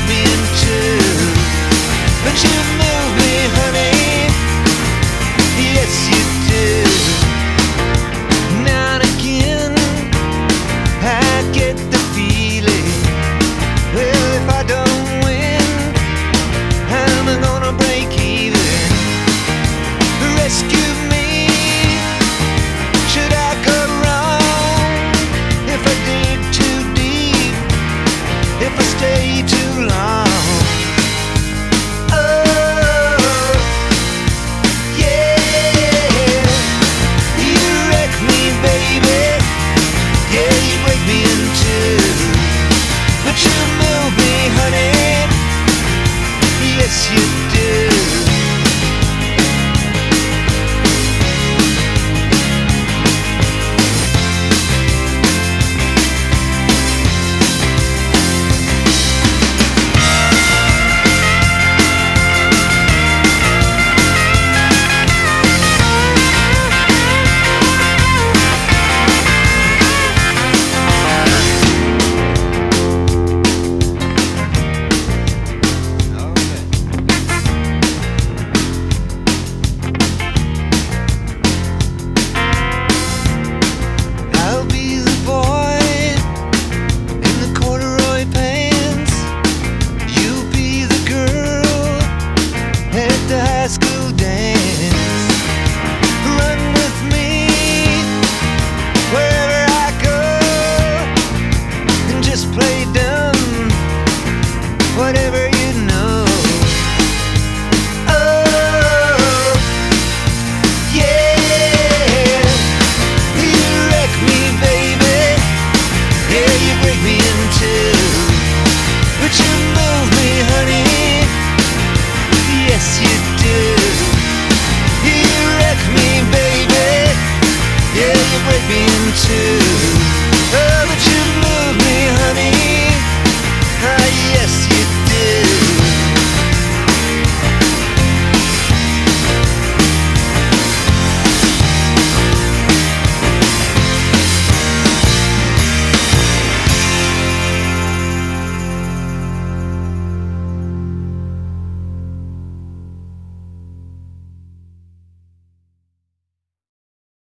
me in two. But you move me, honey, yes you do. Now and again I get the feeling, well, if I don't win, I'm gonna break even. Rescue me, should I go wrong? If I dig too deep, if I stay too long,